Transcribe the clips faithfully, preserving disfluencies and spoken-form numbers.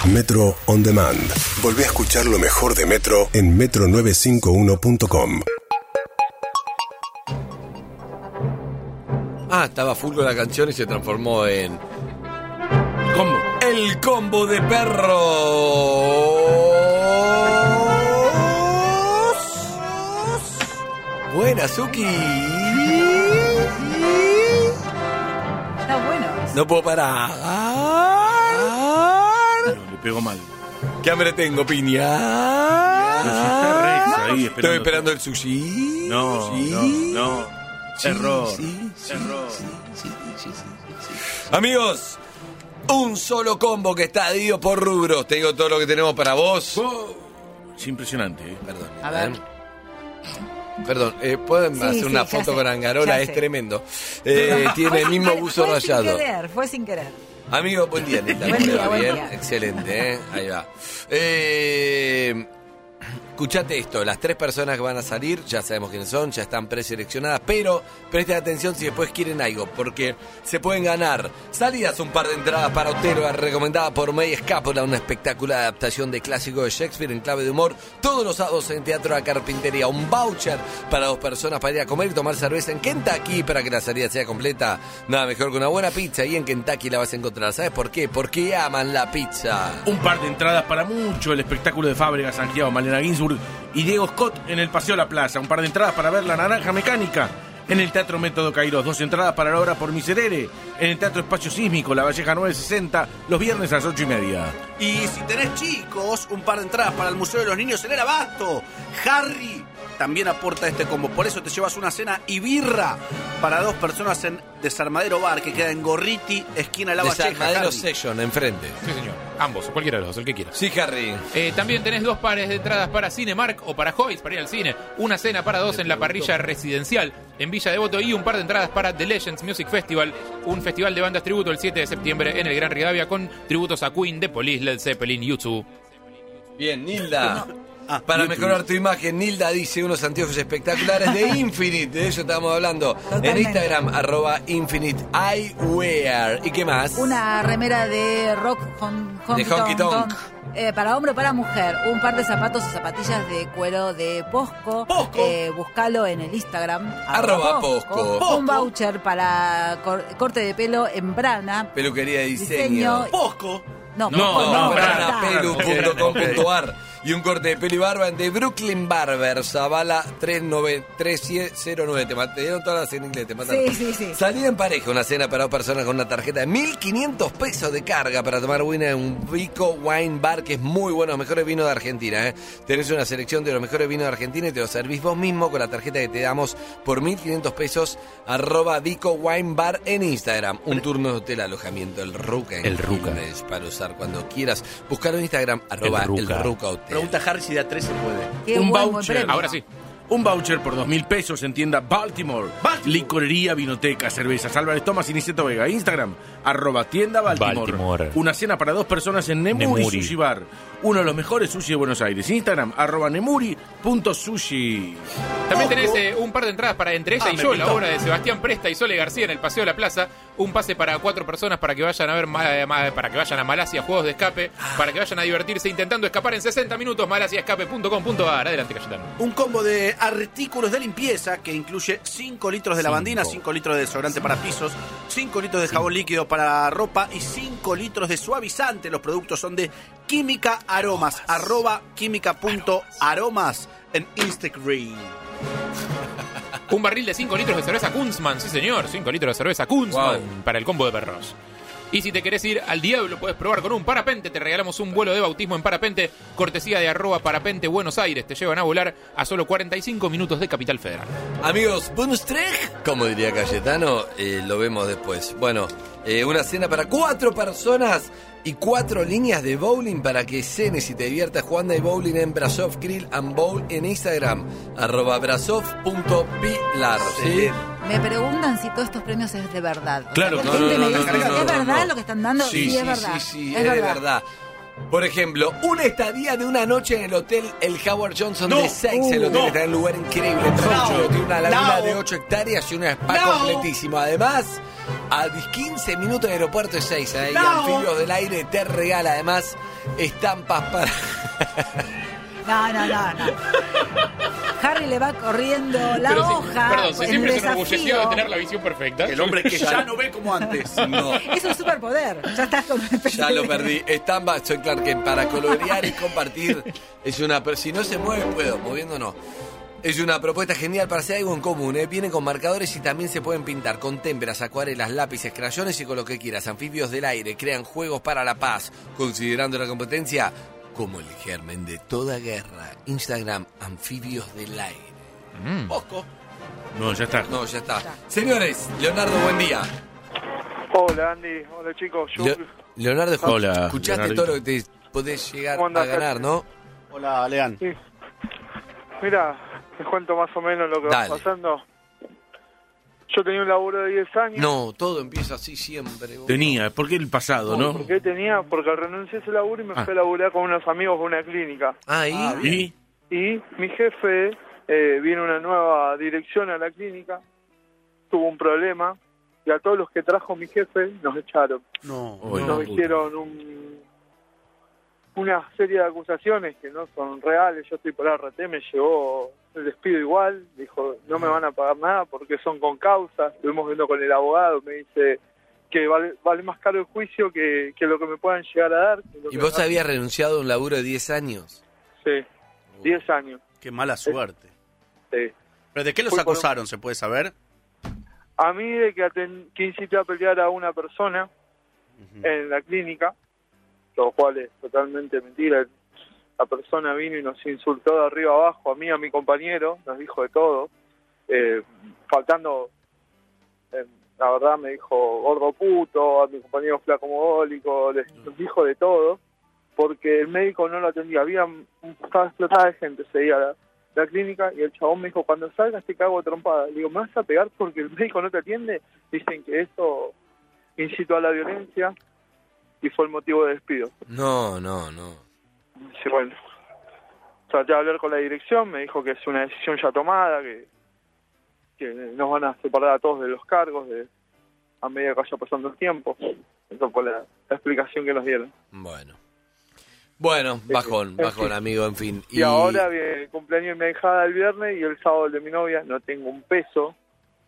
Metro On Demand. Volví a escuchar lo mejor de Metro en metro novecientos cincuenta y uno punto com. Ah, estaba full con la canción y se transformó en... Combo. El combo de perros. Buena, Suki. Está bueno. No puedo parar. No, le pegó mal. ¿Qué hambre tengo, piña? Pero si está Rex ahí esperando. Estoy esperando el sushi. No, Sí. no, no. Sí, Error. sí, sí, Error. sí, sí, sí, sí, sí. Amigos, un solo combo que está dividido por rubros. Te digo todo lo que tenemos para vos. Oh, es impresionante, ¿eh? Perdón. A ver. ¿eh? Perdón, eh, ¿pueden Sí, hacer sí, una ya foto sé, con Angarola? ya Es sé. tremendo. Eh, tiene el mismo buzo fue rayado. Sin querer, fue sin querer. Amigo, buen día, Nita. Buen ¿Cómo le día, va? buen Bien, día. excelente, ¿eh? Ahí va. Eh, escuchate esto, las tres personas que van a salir, ya sabemos quiénes son, ya están preseleccionadas, pero presten atención si después quieren algo, porque se pueden ganar salidas, un par de entradas para Otero, recomendada por May Escápola, una espectacular adaptación de clásico de Shakespeare en clave de humor, todos los sábados en Teatro La Carpintería, un voucher para dos personas para ir a comer y tomar cerveza en Kentucky para que la salida sea completa, nada mejor que una buena pizza, y en Kentucky la vas a encontrar, ¿sabes por qué? Porque aman la pizza. Un par de entradas para mucho, el espectáculo de Fábregas, Santiago, Malena Ginsburg y Diego Scott en el Paseo La Plaza. Un par de entradas para ver La Naranja Mecánica en el Teatro Método Cairós. Dos entradas para la obra Por Miserere en el Teatro Espacio Sísmico, La Valleja nueve sesenta, los viernes a las ocho y media. Y si tenés chicos, un par de entradas para el Museo de los Niños en el Abasto. Harry también aporta este combo. Por eso te llevas una cena y birra para dos personas en Desarmadero Bar, que queda en Gorriti, esquina La Valleja. Desarmadero Harry. Session, enfrente. Sí, señor. Ambos, cualquiera de los dos, el que quieras. Sí, Harry. Eh, también tenés dos pares de entradas para Cinemark o para Hoyts para ir al cine. Una cena para dos en la parrilla residencial en Villa Devoto y un par de entradas para The Legends Music Festival, un festival de bandas tributo el siete de septiembre en el Gran Rivadavia con tributos a Queen, The Police, Led Zeppelin, U dos. Bien, Nilda. Ah, Para YouTube. mejorar tu imagen, Nilda dice unos anteojos espectaculares de Infinite. De eso estamos hablando. Totalmente. En Instagram, arroba Infinite Eyewear. ¿Y qué más? Una remera de rock hon, honky De honky tonk, tonk. tonk. Eh, para hombre o para mujer. Un par de zapatos o zapatillas de cuero de Posco. Posco. Eh, buscalo en el Instagram. Arroba Posco. Un voucher para cor- corte de pelo en Brana. Peluquería de diseño. Diseño. Posco. No, No, Posco no, no, Brana, está. pelu punto com punto ar. Y un corte de pelo y barba de Brooklyn Barber, Zavala tres nueve tres cero nueve. Te, mat- te dieron todas las en inglés, te mataron. Sí, sí, sí. Salida en pareja, una cena para dos personas con una tarjeta de mil quinientos pesos de carga para tomar wine en un Vico Wine Bar, que es muy bueno, los mejores vinos de Argentina. ¿eh? Tenés una selección de los mejores vinos de Argentina y te los servís vos mismo con la tarjeta que te damos por mil quinientos pesos, arroba Vico Wine Bar en Instagram. Un turno de hotel, alojamiento, el Ruca. en El Ruca. Quilmes, para usar cuando quieras. Buscalo en Instagram, arroba El el Ruca. Ruca Hotel. Pregunta Harry si de a tres se puede. Qué Un buen, buen voucher. premio. Ahora sí. Un voucher por dos mil pesos en tienda Baltimore. Baltimore. Licorería, vinoteca, cervezas. Álvarez Tomás y Niceto Vega. Instagram, arroba tienda Baltimore. Baltimore. Una cena para dos personas en Nemuri, Nemuri. Sushi Bar. Uno de los mejores sushi de Buenos Aires. Instagram, arroba nemuri.sushi. También tenés eh, un par de entradas para Entre ella Ah, y me yo, pintó. la obra de Sebastián Presta y Sole García en el Paseo de la Plaza. Un pase para cuatro personas para que vayan a ver ma- eh, ma- para que vayan a Malasia, juegos de escape, para que vayan a divertirse intentando escapar en sesenta minutos. malasia escape punto com punto ar. Adelante, Cayetano. Un combo de artículos de limpieza que incluye cinco litros de lavandina, cinco litros de desodorante para pisos, cinco litros de jabón líquido para ropa y cinco litros de suavizante. Los productos son de Química Aromas, arroba química punto aromas en Instagram. Un barril de cinco litros de cerveza Kunzman, sí señor, cinco litros de cerveza Kunzman Wow. para el combo de perros. Y si te querés ir al diablo, puedes probar con un parapente. Te regalamos un vuelo de bautismo en parapente, cortesía de arroba parapente Buenos Aires. Te llevan a volar a solo cuarenta y cinco minutos de Capital Federal. Amigos, Bunstrich, como diría Cayetano, eh, lo vemos después. Bueno, eh, una cena para cuatro personas y cuatro líneas de bowling para que cenes y te diviertas jugando de bowling en Brasov Grill and Bowl en Instagram, arroba brasov punto pilar. ¿Sí? Me preguntan si todos estos premios es de verdad. O sea, Claro, la no, gente no, me no, dice, no, no, ¿es no, verdad no. lo que están dando? Sí, Sí, sí, es verdad. sí, sí, es, de verdad. Por ejemplo, una estadía de una noche en el hotel El Howard Johnson No, de Sex. El uh, hotel no. está en un lugar increíble, tranquilo, No, tiene una laguna no. de ocho hectáreas y un spa No. completísimo. Además, A quince minutos de aeropuerto de Ezeiza, ¿eh? Y No. Anfibios del Aire te regala además estampas para... No, no, no, no. Harry le va corriendo la Pero sí, hoja. perdón, si en siempre se desafío. enorgulleció de tener la visión perfecta. El hombre que ya no ve como antes. No, Es un superpoder. Ya estás con ya lo perdí. Estampa, soy Clark Kent, para colorear y compartir. Es una... Pero si no se mueve, puedo. Moviendo no. Es una propuesta genial para hacer algo en común, ¿eh? Vienen con marcadores y también se pueden pintar con témperas, acuarelas, lápices, crayones y con lo que quieras. Anfibios del Aire crean juegos para la paz, considerando la competencia como el germen de toda guerra. Instagram, Anfibios del Aire. Mm. Bosco. No, ya está. No, ya está. Señores, Leonardo, buen día. Hola Andy, hola chicos. Yo, Le- Leonardo, Hola, escuchaste Leonardito. todo lo que te podés llegar ¿Cómo a andás, ganar, ¿no? Hola, Lean. sí. Mira, les cuento más o menos lo que Dale. va pasando. Yo tenía un laburo de diez años. No, todo empieza así siempre. vos. Tenía, porque el pasado, ¿no? ¿Por qué tenía? Porque renuncié a ese laburo y me Ah. fui a laburar con unos amigos de una clínica. Ahí. ¿Y? Y mi jefe, eh, vino una nueva dirección a la clínica, tuvo un problema y a todos los que trajo mi jefe nos echaron. No. Uy, Nos puta. hicieron un, una serie de acusaciones que no son reales. Yo estoy por R T, me llegó el despido igual, dijo no me van a pagar nada porque son con causa. Estuvimos viendo con el abogado, me dice que vale, vale más caro el juicio que, que lo que me puedan llegar a dar. que lo ¿Y que vos me- habías renunciado a un laburo de diez años? Sí, diez años. Qué mala suerte. Sí. ¿Pero de qué los Fui por un- acusaron, se puede saber? A mí de que, aten- que incité a pelear a una persona en la clínica, lo cual es totalmente mentira. La persona vino y nos insultó de arriba abajo, a mí, a mi compañero, nos dijo de todo, eh, faltando, eh, la verdad me dijo gordo puto, a mi compañero flaco mogólico, les- nos dijo de todo, porque el médico no lo atendía, había, estaba explotada de gente, seguía la, la clínica, y el chabón me dijo, cuando salgas te cago a trompada. Le digo, ¿me vas a pegar porque el médico no te atiende? Dicen que esto incitó a la violencia y fue el motivo de despido. No, no, no. Sí, bueno, traté de hablar con la dirección, me dijo que es una decisión ya tomada, que, que nos van a separar a todos de los cargos de, a medida que vaya pasando el tiempo. Esa fue la, la explicación que nos dieron. Bueno. Bueno, bajón, bajón, amigo, en fin. Y, ahora viene el cumpleaños de mi hijada el viernes y el sábado el de mi novia, no tengo un peso.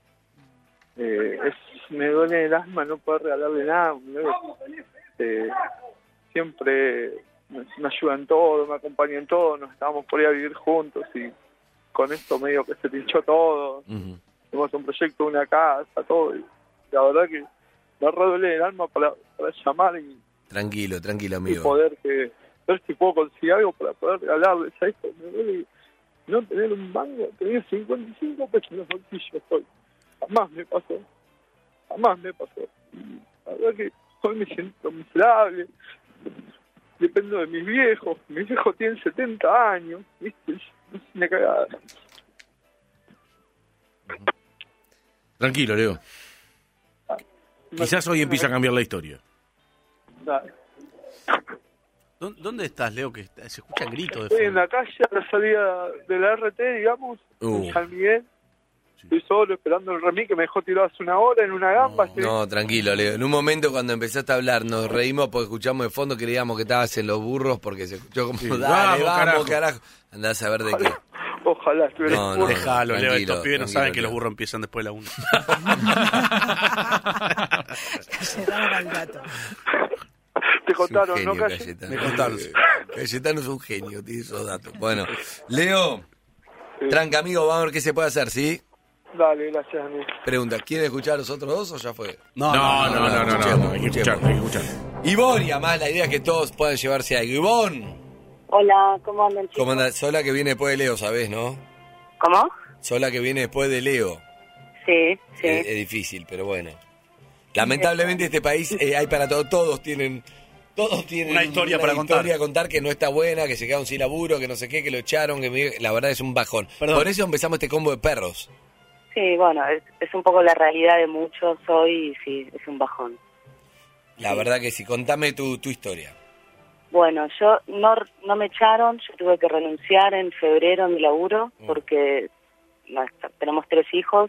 Eh, es, me duele el alma no poder regalarle nada. me duele. Eh, siempre me, me ayudan todo, me acompañan en todo, nos estábamos por ir a vivir juntos y con esto medio que se pinchó todo. Ujú. Tenemos un proyecto, una casa, todo. Y la verdad que me re duele el alma para, para llamar y, Tranquilo, tranquilo, y amigo. poder que ver si puedo conseguir algo para poder regalarles a esto. Me duele no tener un mango, tener cincuenta y cinco pesos en los bolsillos hoy. Jamás me pasó. Jamás me pasó. Y la verdad que hoy me siento miserable. Dependo de mis viejos. Mis viejos tienen setenta años. ¿Viste? Es una cagada. Tranquilo, Leo. Quizás hoy empieza a cambiar la historia. Dale. ¿Dó- ¿Dónde estás, Leo? Que está- se escuchan gritos de Estoy en fondo. la calle a la salida de la R T, digamos, Uh. en San Miguel. Estoy solo esperando el remis que me dejó tirado hace una hora en una gamba. Estoy- No, tranquilo, Leo. En un momento cuando empezaste a hablar nos reímos porque escuchamos de fondo, creíamos que estabas en los burros porque se escuchó como, Sí, dale, vamos, vamos, carajo". carajo. Andás a ver de qué. Ojalá estuviera No, en no. burro. Déjalo, Leo. Tranquilo, Estos pibes no tranquilo, saben que Leo. los burros empiezan después de la una. Cayetano al gato. Te Es un contaron, genio, ¿no, Calle? Cayetano. Me contaron. Cayetano es un genio, tiene esos datos. Bueno, Leo, Sí. tranca, amigo, vamos a ver qué se puede hacer, ¿sí? Dale, gracias, Andy. Pregunta, ¿quieren escuchar a los otros dos o ya fue? No, no, no, no, no, escuchemos, no, hay que escuchemos. escuchar, hay que escuchar. Ivonne, y además la idea es que todos puedan llevarse algo. Ivonne, Hola, ¿cómo andan, chicos? ¿cómo andás? Sola que viene después de Leo, ¿sabés, no? ¿Cómo? Sola que viene después de Leo. Sí, sí. Es, es difícil, pero bueno. Lamentablemente este país eh, hay para todo, todos tienen, todos tienen Una historia para contar. historia a contar que no está buena, que se quedaron sin laburo, que no sé qué, que lo echaron, que me- la verdad es un bajón. Perdón. Por eso empezamos este combo de perros. Sí, bueno, es, es un poco la realidad de muchos hoy y sí, es un bajón. La verdad que sí. Contame tu, tu historia. Bueno, yo no, no me echaron, yo tuve que renunciar en febrero a mi laburo porque no, está- tenemos tres hijos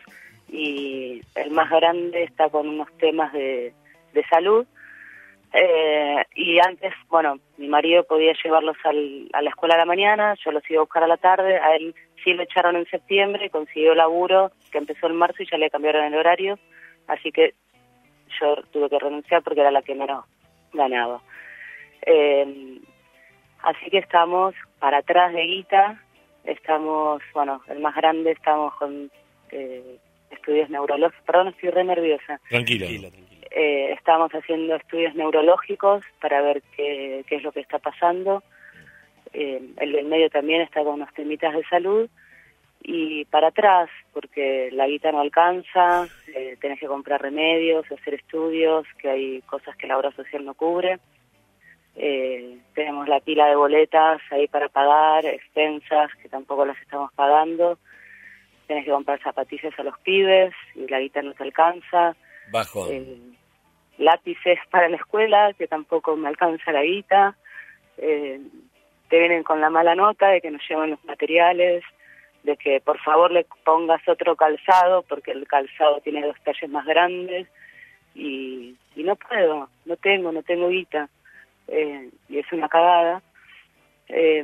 y el más grande está con unos temas de, de salud. Eh, y antes, bueno, mi marido podía llevarlos al, a la escuela a la mañana, yo los iba a buscar a la tarde, a él sí lo echaron en septiembre, consiguió laburo que empezó en marzo y ya le cambiaron el horario, así que yo tuve que renunciar porque era la que menos ganaba. Eh, así que estamos para atrás de guita, estamos, bueno, el más grande estamos con eh, estudios neurológicos, perdón, estoy re nerviosa. Tranquila, tranquila. Eh, estamos haciendo estudios neurológicos para ver qué, qué es lo que está pasando. Eh, el del medio también está con unos temitas de salud. Y para atrás, porque la guita no alcanza, eh, tenés que comprar remedios, hacer estudios, que hay cosas que la obra social no cubre. Eh, tenemos la pila de boletas ahí para pagar, expensas que tampoco las estamos pagando. Tenés que comprar zapatillas a los pibes y la guita no te alcanza. Bajo. Eh, lápices para la escuela, que tampoco me alcanza la guita. Eh, te vienen con la mala nota de que nos llevan los materiales, de que por favor le pongas otro calzado, porque el calzado tiene dos talles más grandes, y, y no puedo, no tengo, no tengo guita. Eh, y es una cagada. Eh,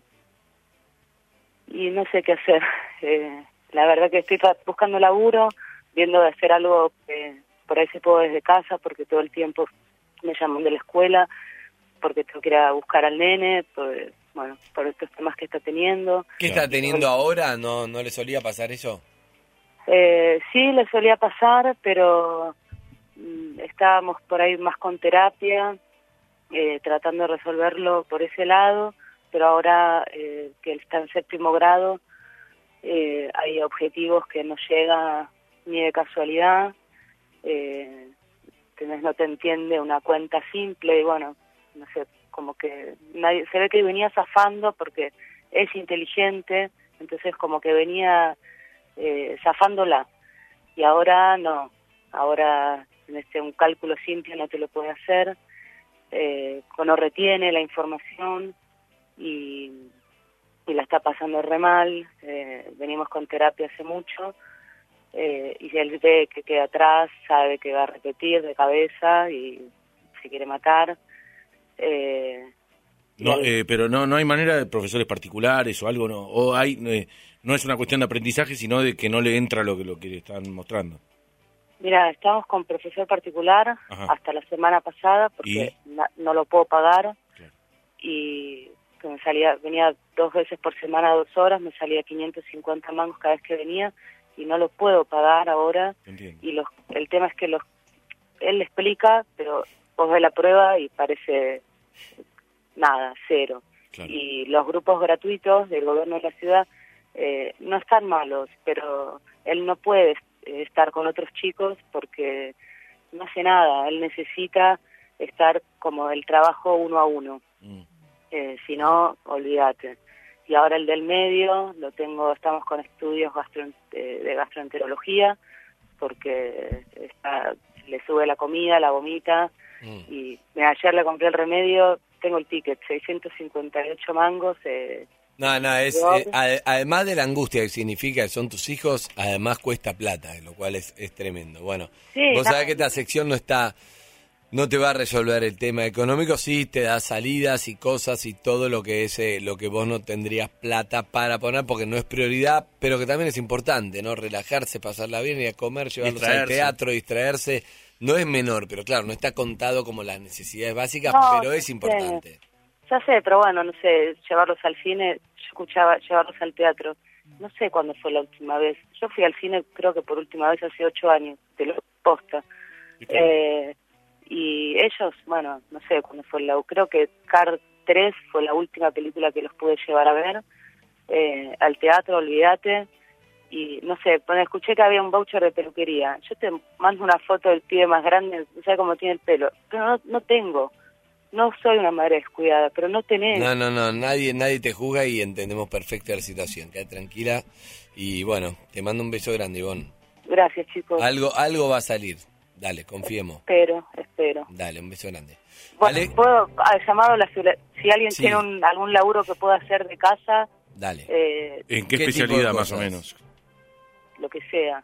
y no sé qué hacer. Eh, la verdad que estoy buscando laburo, viendo de hacer algo que por ahí se puedo desde casa, porque todo el tiempo me llaman de la escuela, porque tengo que ir a buscar al nene, por, bueno, por estos temas que está teniendo. ¿Qué está teniendo ahora? ¿No, no le solía pasar eso? Eh, sí, le solía pasar, pero mm, estábamos por ahí más con terapia, eh, tratando de resolverlo por ese lado, pero ahora eh, que él está en séptimo grado, eh, hay objetivos que no llega ni de casualidad. Eh, tenés, no te entiende una cuenta simple y bueno, no sé, como que nadie, se ve que venía zafando porque es inteligente, entonces como que venía eh, zafándola y ahora no, ahora este, un cálculo simple no te lo puede hacer, eh, no retiene la información y, y la está pasando re mal. Eh, venimos con terapia hace mucho. Eh, y si él ve que queda atrás, sabe que va a repetir de cabeza y se quiere matar. Eh, no, eh, pero no no hay manera de profesores particulares o algo, no o hay eh, no es una cuestión de aprendizaje, sino de que no le entra lo que lo que le están mostrando. Mira, estamos con profesor particular. Ajá. Hasta la semana pasada porque na, no lo puedo pagar. Claro. Y que me salía venía dos veces por semana, dos horas, me salía quinientos cincuenta mangos cada vez que venía. Y no lo puedo pagar ahora. Entiendo. Y los, el tema es que los él le explica, pero vos ves la prueba y parece nada, cero. Claro. Y los grupos gratuitos del gobierno de la ciudad eh, no están malos, pero él no puede estar con otros chicos porque no hace nada. Él necesita estar como el trabajo uno a uno. Mm. Eh, si no, olvídate. Y ahora el del medio lo tengo, estamos con estudios gastro, de gastroenterología porque está, le sube la comida, la vomita. Mm. Y mira, ayer le compré el remedio, tengo el ticket, seiscientos cincuenta y ocho mangos. Eh, no, no, es eh, ad, además de la angustia que significa que son tus hijos, además cuesta plata, lo cual es, es tremendo. Bueno, sí, vos sabés que esta sección no está... No te va a resolver el tema económico, sí te da salidas y cosas y todo lo que es eh, lo que vos no tendrías plata para poner porque no es prioridad, pero que también es importante, ¿no? Relajarse, pasarla bien, ir a comer, llevarlos al teatro, distraerse, no es menor, pero claro, no está contado como las necesidades básicas, no, pero es importante. Sé. Ya sé, pero bueno, no sé, llevarlos al cine, yo escuchaba llevarlos al teatro, no sé cuándo fue la última vez. Yo fui al cine creo que por última vez hace ocho años, te lo posta. Eh... Y ellos, bueno, no sé cuándo fue la... Creo que Cars tres fue la última película que los pude llevar a ver. Eh, al teatro, olvídate. Y no sé, cuando escuché que había un voucher de peluquería. Yo te mando una foto del pibe más grande, no sé cómo tiene el pelo. Pero no, no tengo. No soy una madre descuidada, pero no tenés. No, no, no, nadie, nadie te juzga y entendemos perfecto la situación. Quédate tranquila. Y bueno, te mando un beso grande, Ivonne. Gracias, chicos. Algo, algo va a salir. Dale, confiemos. Espero, espero. Dale, un beso grande. Bueno, ¿vale? Puedo, al llamado a la si alguien sí. tiene un, algún laburo que pueda hacer de casa. Dale. Eh, ¿En qué, qué especialidad más o menos? Lo que sea.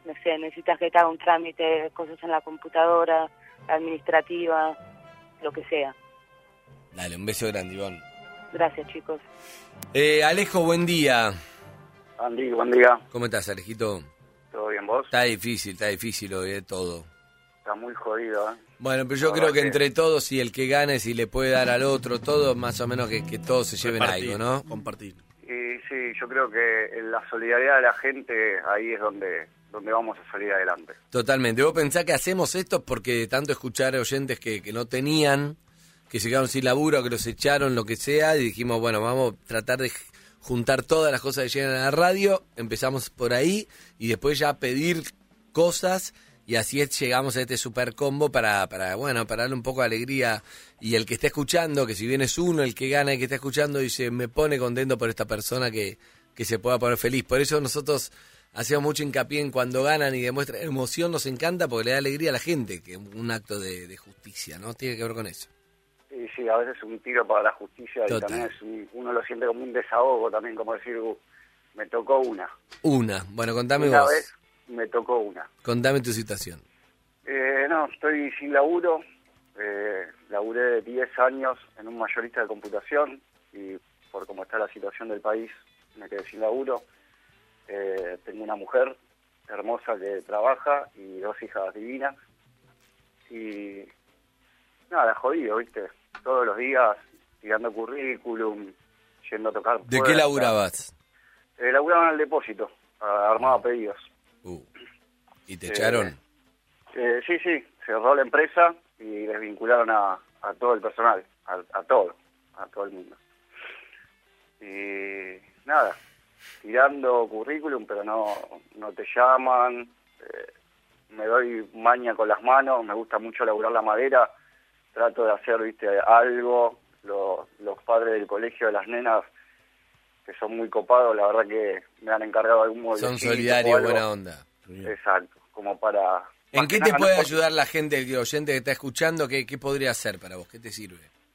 no sé, necesitas que te haga un trámite, cosas en la computadora, administrativa, lo que sea. Dale, un beso grande, Ivonne. Gracias, chicos. Eh, Alejo, buen día. Andy, buen día. ¿Cómo estás, Alejito? ¿Todo bien, vos? Está difícil, está difícil hoy, eh, todo. Está muy jodido, ¿eh? Bueno, pero yo La creo que, verdad que entre todos, si el que gane, si le puede dar al otro, todo, más o menos que, que todos se lleven Compartir, algo, ¿no? Compartir. Y sí, yo creo que en la solidaridad de la gente, ahí es donde, donde vamos a salir adelante. Totalmente. ¿Vos pensás que hacemos esto porque de tanto escuchar oyentes que, que no tenían, que se quedaron sin laburo, que los echaron, lo que sea, y dijimos, bueno, vamos a tratar de juntar todas las cosas que llegan a la radio, empezamos por ahí, y después ya pedir cosas, y así es, llegamos a este super combo para, para, bueno, para darle un poco de alegría, y el que está escuchando, que si bien es uno el que gana, el que está escuchando, dice, me pone contento por esta persona que, que se pueda poner feliz. Por eso nosotros hacemos mucho hincapié en cuando ganan y demuestran emoción, nos encanta porque le da alegría a la gente, que es un acto de, de justicia, ¿no? Tiene que ver con eso. Y sí, a veces un tiro para la justicia Total. y también es un- uno lo siente como un desahogo también, como decir, uh, me tocó una. Una. Bueno, contame una vos. vez me tocó una. Contame tu situación. Eh, no, estoy sin laburo. Eh, laburé diez años en un mayorista de computación y por cómo está la situación del país me quedé sin laburo. Eh, tengo una mujer hermosa que trabaja y dos hijas divinas. Y nada, jodido, ¿viste? Todos los días tirando currículum, yendo a tocar ¿De qué puertas. laburabas? Eh, laburaba en el depósito, ah, armaba pedidos. Uh. ¿Y te Eh, echaron? Eh, sí, sí, cerró la empresa y desvincularon a, a todo el personal, a, a todo, a todo el mundo. Y nada, tirando currículum, pero no, no te llaman, eh, me doy maña con las manos, me gusta mucho laburar la madera, trato de hacer, viste, algo, los, los padres del colegio de las nenas, que son muy copados, la verdad que me han encargado algún mueblecito Son o solidarios, algo. buena onda. Exacto, como para... ¿En más qué que te nada, puede no- ayudar la gente, el oyente que está escuchando? ¿Qué, qué podría hacer para vos? ¿Qué te sirve?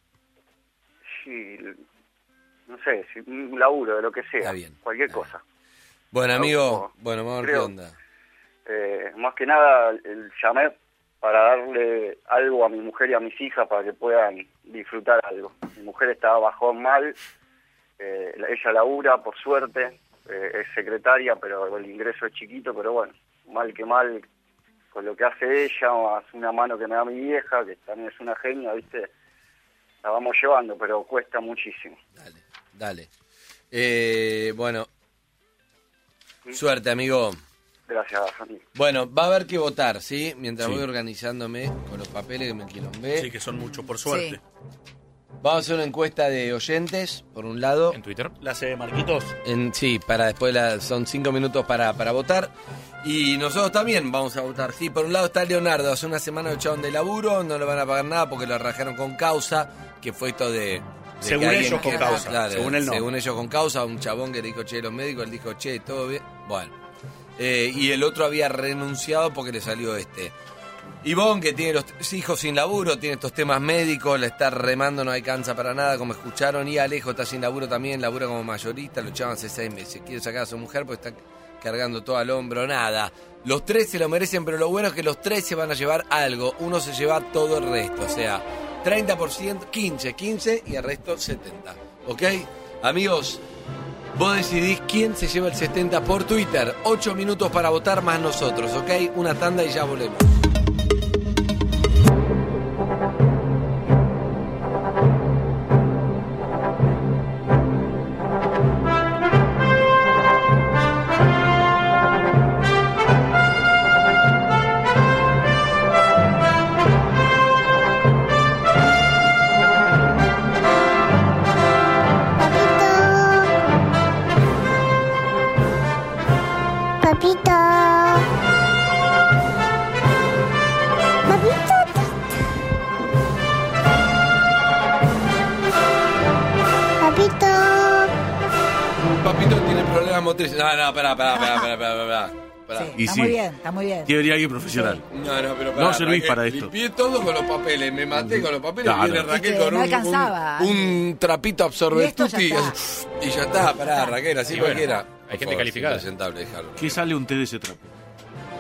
Sí, no sé, si un laburo de lo que sea, Está bien, cualquier está bien. cosa. Bueno, No, amigo, como- bueno, vamos a ver qué creo- onda. Eh, más que nada, el, llamé para darle algo a mi mujer y a mis hijas para que puedan disfrutar algo. Mi mujer estaba bajón mal, eh, ella labura, por suerte, eh, es secretaria, pero el ingreso es chiquito, pero bueno, mal que mal, con lo que hace ella, más una mano que me da mi vieja, que también es una genia, ¿viste? La vamos llevando, pero cuesta muchísimo. Dale, dale. Eh, bueno, suerte, amigo. Gracias, Santi. Bueno, va a haber que votar, ¿sí? Mientras Sí. voy organizándome con los papeles que me quilombé. Sí, que son muchos, por suerte. Sí. Vamos a hacer una encuesta de oyentes, por un lado. En Twitter. La hace Marquitos. En, sí, para después la- son cinco minutos para, para votar. Y nosotros también vamos a votar. Sí, por un lado está Leonardo. Hace una semana lo echaron de laburo, no le van a pagar nada porque lo rajaron con causa, que fue esto de... de Según que alguien ellos con que- causa, claro, según él no. Según ellos con causa, un chabón que le dijo, che, los médicos, él dijo, che, todo bien. Bueno. Eh, y el otro había renunciado porque le salió este. Ivonne, que tiene los tres hijos sin laburo, tiene estos temas médicos, le está remando, no alcanza para nada, como escucharon. Y Alejo está sin laburo también, labura como mayorista, lo echaban hace seis meses. Quiere sacar a su mujer porque está cargando todo al hombro, nada. Los tres se lo merecen, pero lo bueno es que los tres se van a llevar algo. Uno se lleva todo el resto, o sea, treinta por ciento, quince, quince y el resto setenta. ¿Ok? Amigos, vos decidís quién se lleva el setenta por Twitter. Ocho minutos para votar más nosotros, ¿ok? Una tanda y ya volvemos. Papito. Papito. Papito. Papito tiene problemas motrices. No, no, pará, pará, pará, pará, pará, pará. pará. Sí, Y está sí. muy bien, está muy bien. Debería alguien profesional. No, no, pero No servís para esto. Limpié todo con los papeles, me maté con los papeles. Claro. Viene Raquel Es que con no un, alcanzaba. un, un trapito Y absorbente esto ya y, está. y ya está, pará, Raquel, así Y bueno, cualquiera. hay Por gente favor, calificada. es impresentable, déjalo. ¿Qué sale un té de ese trapo?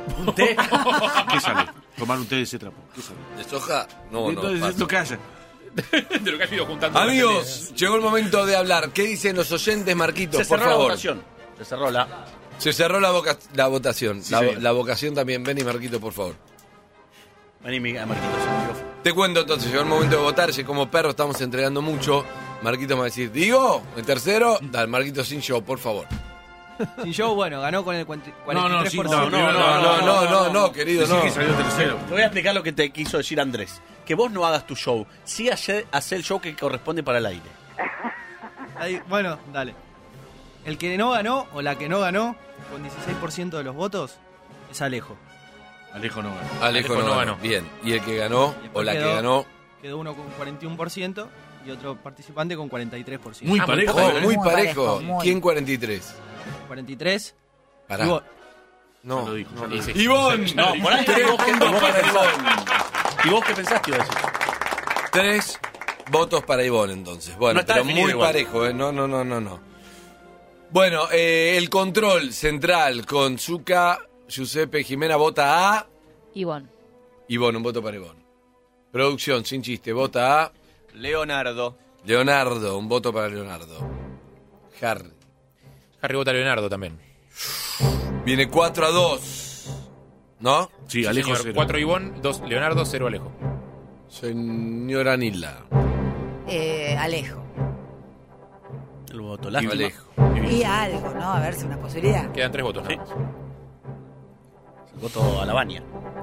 ¿Un té? ¿Qué sale? Tomar un té de ese trapo. ¿Qué sale? ¿De soja? No, no. Entonces, pasa. ¿esto qué haya? De lo que has ido juntando. Amigos, llegó el momento de hablar. ¿Qué dicen los oyentes, Marquitos? Se por cerró favor. la votación. Se cerró la... Se cerró la, voca- la votación. Sí, la, señor. la vocación también. Ven y Marquito, por favor. Vení, Miguel, Marquitos, el micrófono. Te cuento entonces, llegó el momento de votar. Si como perro estamos entregando mucho, Marquito me va a decir, ¿digo? ¿El tercero? Dale, Marquito sin show, por favor. Sin show, bueno, ganó con el cuarenta y tres por ciento. No, no, sí, No, no, no, no, no, no, no, querido, Decí no. que salió tercero. Te voy a explicar lo que te quiso decir Andrés. Que vos no hagas tu show. Sí hacer el show que corresponde para el aire. Ahí, bueno, dale. El que no ganó, o la que no ganó, con dieciséis por ciento de los votos, es Alejo. Alejo no ganó. Alejo, Alejo no, no ganó. ganó. Bien. Y el que ganó, Y después o la que quedó- ganó. Quedó uno con cuarenta y uno por ciento y otro participante con cuarenta y tres por ciento. Muy Ah, muy parejo. poco, Oh, ¿eh? muy Muy parejo. parejo, muy. ¿Quién cuarenta y tres? cuarenta y tres. Pará. Y vos- No. Ya lo dijo, ya lo Y dijo. sí. Ivonne. No, por ahí Tres vos qué, puntos vos qué para pensás. Ivonne. ¿Y vos qué pensaste, iba a decir? Tres votos para Ivonne, entonces. Bueno, No está pero definido muy igual. parejo, ¿eh? No, no, no, no, no. Bueno, eh, el control central con Zucca, Giuseppe, Jimena vota a Ivonne. Ivonne, un voto para Ivonne. Producción, sin chiste, vota a Leonardo. Leonardo, un voto para Leonardo. Harry. Harry vota a Leonardo también. Viene cuatro a dos. ¿No? Sí, Sí, Alejo señor. cero. cuatro Ivonne, dos Leonardo, cero Alejo. Señora Nila. Eh, Alejo. El voto, lástima. Alejo. Y algo, ¿no? A ver si una posibilidad. Quedan tres votos nada más. El voto a la baña.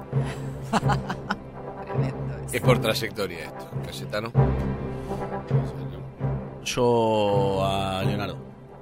Tremendo. Es por trayectoria esto, Cayetano. Yo a Leonardo.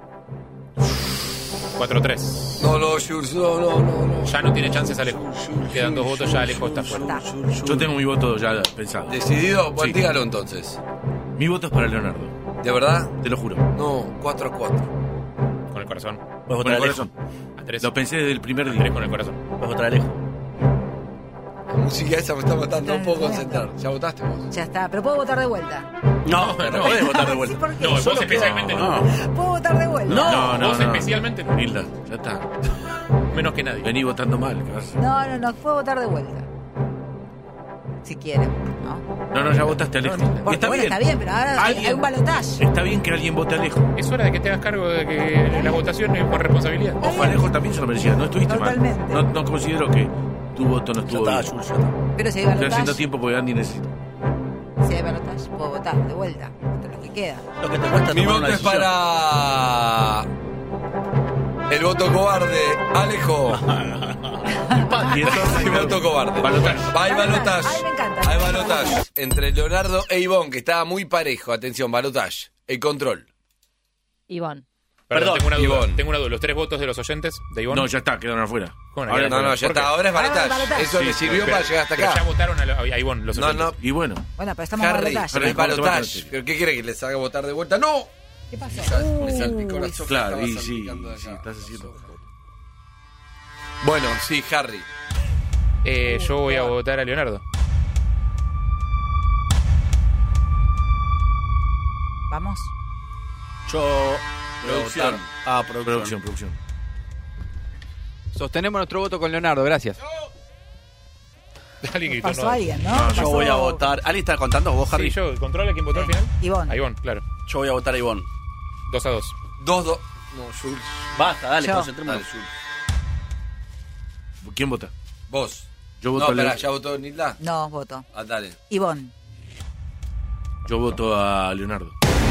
cuatro tres. No, no, Jules, no, no, no, no. Ya no tiene chances Alejo. Quedan dos votos, ya Alejo está fuera. Está. Yo tengo mi voto ya pensado. ¿Decidido? Bueno, Sí. dígalo entonces. Mi voto es para Leonardo. ¿De verdad? Te lo juro. No, cuatro a cuatro. Con el corazón. Puedes Con votar el a Alejo. corazón. A tres. Lo pensé desde el primer A día. tres con el corazón. Puedes votar a Alejo. La música esa me está matando, no puedo concentrar. ¿Ya votaste vos? Ya está, pero puedo votar de vuelta. No, no podés votar de Sí, vuelta. ¿por qué? No, vos Solo especialmente no. No. Puedo votar de vuelta. No. No, Vos no. especialmente no. Hilda, ya está. Menos que nadie. Vení votando mal. ¿qué vas a hacer? No, no, no, puedo votar de vuelta. Si quieren, ¿no? No, no, ya votaste Alejo. Porque, Está bueno, bien. está bien, pero ahora hay, Alguien- hay un balotaje. Está bien que alguien vote Alejo. Es hora de que te hagas cargo de que la votación es con responsabilidad. Ojo, Alejo también se lo merecía. No estuviste Totalmente. mal. No, no considero que tu voto no Ya estuvo está, bien. Jules, ya está. Pero si hay Estoy haciendo balotaje, tiempo porque Andy necesita. si hay balotaje, puedo votar de vuelta. Entre los que queda. Lo que te cuesta Mi tomar voto una es decisión. para... El voto cobarde, Alejo. Y entonces, Mi voto cobarde. Balotaje. Hay balotaje. Ay, me encanta. Hay balotaje entre Leonardo e Ivonne, que estaba muy parejo. Atención, balotaje. El control. Ivonne. Perdón, Perdón, tengo una duda. Ivonne. Tengo una duda. Los tres votos de los oyentes de Ivonne. No, ya está, quedaron afuera. ¿Cómo Ahora, no, no, ya ¿Por qué? está. Ahora es Ahora es balotaje. balotaje. Eso Sí, le sirvió pero- para llegar hasta pero acá. ya votaron a, lo- a Ivonne los No, oyentes. Y bueno, Bueno, pero estamos en Harry, balotaje. pero el Harry, balotaje. ¿Pero qué quiere que les haga votar de vuelta? ¡No! ¿Qué pasó? Me salpicó la sopa, claro, estaba y sí, salpicando de sí, acá. estás haciendo. Bueno, sí, Harry. Eh, yo voy a votar a Leonardo. Vamos. Yo. Producción. Ah, producción. Producción, producción. Sostenemos nuestro voto con Leonardo, gracias. Alguien gritó Pasó no. alguien, ¿no? Yo Pasó- voy a votar. ¿Alguien está contando vos, Harry? Sí, yo. ¿Controla quién votó al final? Ivonne. A Ivonne, claro. Yo voy a votar a Ivonne. Dos a dos. Dos, dos. No, Jules. Basta, dale, Yo. concentrémonos. Dale, Jules. ¿Quién vota? Vos. Yo voto No, a espera, Leonardo. ¿ya votó Nilda? No, voto. Ah, dale. Ivonne. Yo voto a Leonardo.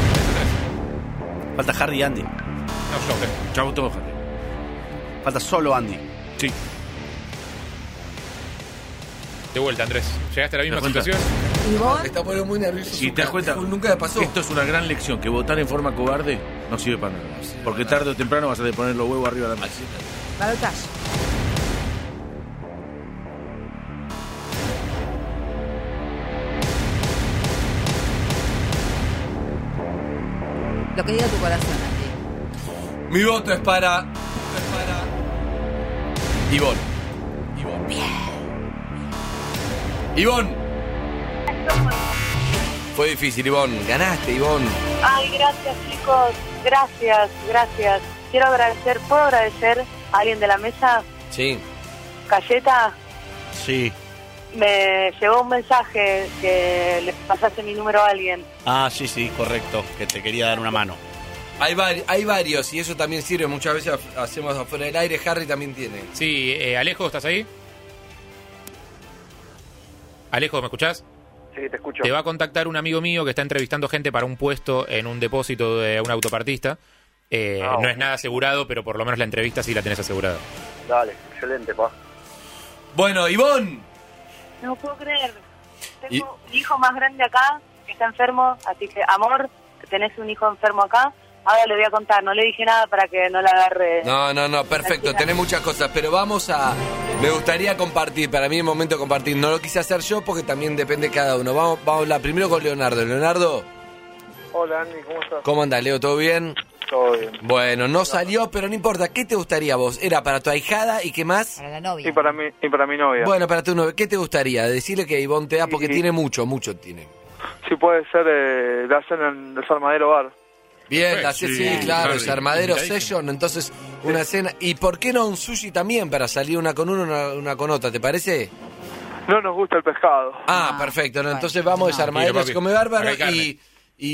Falta Harry y Andy. No, yo. creo. Ya votó Harry. Falta solo Andy. Sí. De vuelta, Andrés. Llegaste a la misma ¿Te das cuenta? situación. Me Ivonne. está poniendo muy nervioso. Si su te das cara. cuenta, Nunca me pasó. esto es una gran lección, que votar en forma cobarde no sirve para nada. Porque tarde o temprano vas a tener que poner los huevos arriba de la mesa. Balotaje. Lo que diga tu corazón, Andy. Mi voto es para... Es para... Ivonne. Ivonne. Ivonne. Fue difícil, Ivonne. Ganaste, Ivonne. Ay, gracias chicos, gracias, gracias. Quiero agradecer, ¿puedo agradecer a alguien de la mesa? Sí. Cayeta, Sí. me llegó un mensaje que le pasaste mi número a alguien. Ah, sí, sí, correcto. Que te quería dar una mano. Hay, vari- hay varios y eso también sirve. Muchas veces ha- hacemos afuera del aire. Harry también tiene. Sí, eh, Alejo, ¿estás ahí? Alejo, ¿me escuchás? Sí, te escucho. Te va a contactar un amigo mío que está entrevistando gente para un puesto en un depósito de un autopartista. Eh, Ah, no es nada asegurado, pero por lo menos la entrevista sí la tenés asegurada. Dale, excelente, pa. Bueno, Ivonne. No puedo creer. Tengo un hijo más grande acá que está enfermo, así que, amor, tenés un hijo enfermo acá. Ahora le voy a contar, no le dije nada para que no la agarre. No, no, no, perfecto, Tranquila. tenés muchas cosas, pero vamos a... Me gustaría compartir, para mí es momento de compartir. No lo quise hacer yo porque también depende de cada uno. Vamos, vamos a hablar primero con Leonardo. Leonardo, Hola, Andy, ¿cómo estás? ¿cómo andás, Leo? ¿Todo bien? Todo bien. Bueno, no salió, pero no importa. ¿Qué te gustaría a vos? ¿Era para tu ahijada y qué más? Para la novia. Y para mi, y para mi novia. Bueno, para tu novia. ¿Qué te gustaría? Decirle que Ivonne te da porque Sí. tiene mucho, mucho tiene. Si puede ser eh, la cena en el Salmadero Bar. Bien, la sí, Sí, sí, claro, Harry, es armadero invitadísimo. session, entonces una cena. ¿Y por qué no un sushi también para salir una con uno, una, una con otra? ¿Te parece? No nos gusta el pescado. Ah, Ah, perfecto. ¿no? bueno, Entonces vamos no. de armadero, Mira, se papi, come bárbaro acá hay carne. y...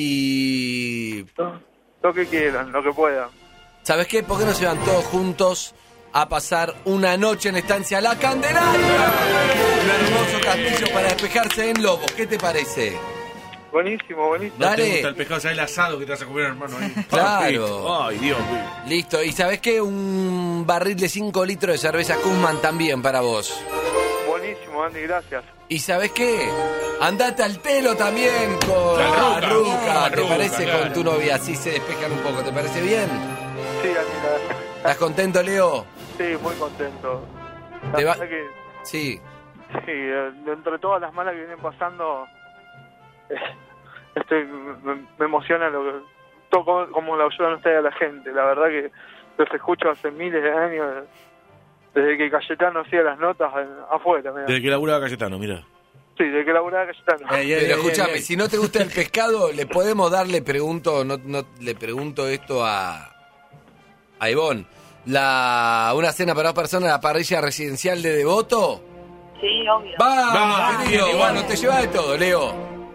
y... Lo que quieran, lo que puedan. ¿Sabes qué? ¿Por qué no se van todos juntos a pasar una noche en Estancia La Candelaria? Un hermoso castillo para despejarse en Lobos. ¿Qué te parece? Buenísimo, buenísimo. ¿No te Dale. gusta el pescado? ¿Sabes el asado que te vas a comer, hermano? Ahí? Claro. Papi. Ay, Dios mío. Listo. ¿Y sabes qué? Un barril de cinco litros de cerveza Kuzman también para vos. Buenísimo, Andy, gracias. ¿Y sabes qué? Andate al telo también con La la Ruca, Ruca, la ¿te Ruca, parece? claro. Con tu novia, así se despejan un poco, ¿te parece bien? Sí, Andy, la- ¿Estás contento, Leo? sí, muy contento. La Te va- verdad que, Sí. sí, eh, entre todas las malas que vienen pasando, eh, estoy, me, me emociona lo que, todo como, como la ayudan ustedes a la gente. La verdad que los escucho hace miles de años, desde que Cayetano hacía las notas eh, afuera. mirá. Desde que laburaba Cayetano, mira. Sí, desde que laburaba Cayetano. Pero escúchame, si no te gusta el pescado, le podemos dar, le pregunto, no, no le pregunto esto a, a Ivonne. La, una cena para dos personas en la parrilla residencial de Devoto. Sí, obvio. ¡Vamos, Vamos, querido! bien, Bueno, Ivonne. te llevas de todo, Leo.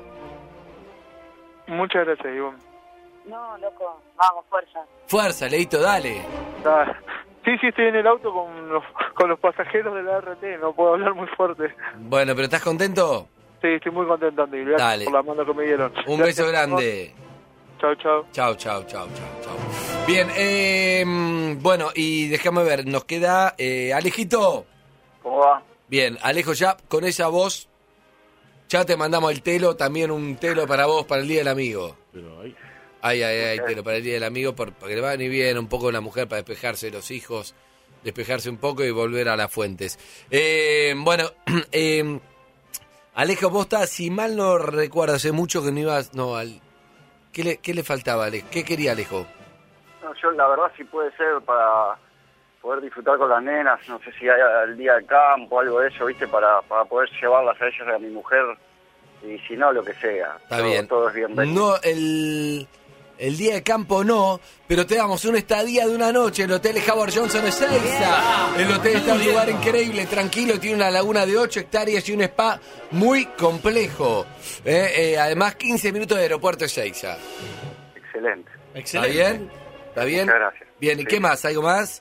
Muchas gracias, Ivonne. No, loco, vamos, fuerza. Fuerza, Leito, dale. Ah, sí, sí, estoy en el auto con los, con los pasajeros de la R T, no puedo hablar muy fuerte. Bueno, pero ¿estás contento? Sí, estoy muy contento, Andy. Gracias Dale. por la mano que me dieron. Un Gracias, beso grande. Chao, chao. Chao, chao, chao, chao, chao. Bien, eh, bueno, y déjame ver, nos queda eh, Alejito. ¿Cómo va? Bien, Alejo, ya con esa voz, ya te mandamos el telo, también un telo para vos, para el Día del Amigo. Pero ahí. Ay, ay, ay, telo para el Día del Amigo, por- para que le va a venir bien un poco la mujer, para despejarse de los hijos, despejarse un poco y volver a las fuentes. Eh, bueno, eh, Alejo, vos estás, si mal no recuerdo, hace mucho que no ibas, no, al... ¿Qué le, qué le faltaba, Alejo? ¿Qué quería Alejo? No, yo la verdad sí puede ser para poder disfrutar con las nenas, no sé si hay el día del campo, algo de eso, ¿viste? Para, para poder llevarlas a ellas y a mi mujer, y si no, lo que sea. Está todo, bien. Todo es bienvenido. No, el, el día de campo no, pero te damos una estadía de una noche en el Hotel Howard Johnson de Ezeiza. El hotel está en un lugar increíble, tranquilo, tiene una laguna de ocho hectáreas y un spa muy complejo. Eh, eh, además, quince minutos de aeropuerto de Ezeiza. Excelente. ¿Está bien? ¿Está bien? Muchas gracias. Bien, ¿y Sí. qué más? ¿Algo más?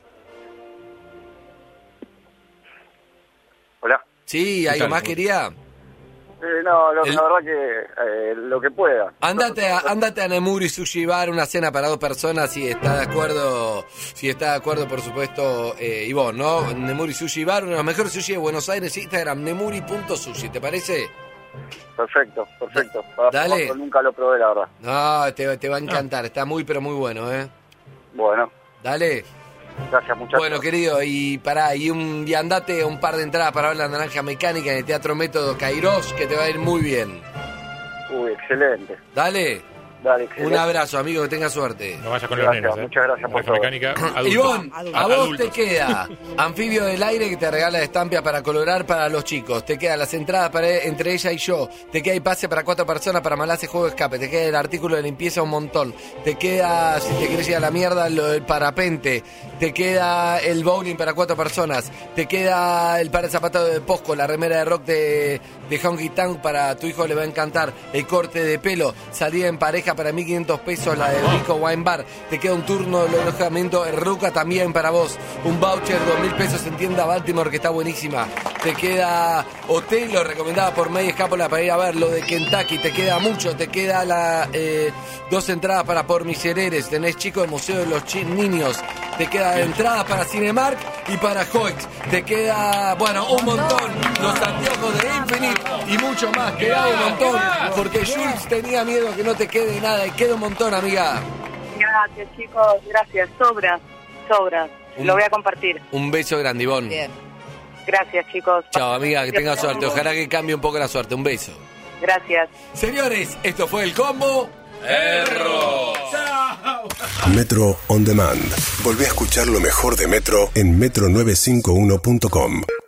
Hola. Sí, ¿algo tal? más quería? Eh, no, lo- El- la verdad que eh, lo que pueda. Andate a, andate a Nemuri Sushi Bar, una cena para dos personas, si está de acuerdo, si está de acuerdo, por supuesto, eh, Ivonne, ¿no? Nemuri Sushi Bar, uno de los mejores sushi de Buenos Aires, Instagram, nemuri punto sushi, ¿te parece? Perfecto, perfecto. Para Dale. probarlo, nunca lo probé, la verdad. No, te, te va a encantar, está muy, pero muy bueno, ¿eh? Bueno, Dale. gracias muchachos. Bueno, querido, y pará, y, un, y andate un par de entradas para ver la Naranja Mecánica en el Teatro Método Cairós, que te va a ir muy bien. Uy, excelente. Dale. Dale, excelente. Un abrazo, amigo, que tenga suerte. No vayas con los Gracias, nenes, ¿eh? muchas gracias por Naranja todo. mecánica, adultos. Ivonne, Adultos. a vos Adultos. te queda Anfibio del Aire, que te regala estampia para colorar para los chicos. Te quedan las entradas para entre ella y yo. Te queda el pase para cuatro personas para Malace Juego de Escape. Te queda el artículo de limpieza un montón. Te queda, si te querés ir a la mierda, lo del parapente. te queda el bowling para cuatro personas, te queda el par de zapatos de Posco, la remera de rock de, de Honky Tonk para tu hijo, le va a encantar, el corte de pelo, salida en pareja para mil quinientos pesos, la de Rico Wine Bar, te queda un turno de alojamiento en Ruca también para vos, un voucher dos mil pesos en tienda Baltimore que está buenísima, te queda hotel, lo recomendaba por May Escapola para ir a ver, lo de Kentucky, te queda mucho, te queda la eh, dos entradas para Por Misereres, tenés Chico del Museo de los Chi- Niños, te queda entradas para Cinemark y para Hoyt, te queda, bueno, un montón, los anteojos de Infinite y mucho más, queda un montón, porque Jules tenía miedo que no te quede nada y queda un montón, amiga. Gracias, chicos, gracias, sobra, sobra, Un- lo voy a compartir. Un beso grande, Ivonne. Bien. Gracias, chicos. Chao, amiga, que tengas suerte, ojalá que cambie un poco la suerte, un beso. Gracias. Señores, esto fue el combo. ¡Erro! Metro On Demand. Volvé a escuchar lo mejor de Metro en metro novecientos cincuenta y uno punto com.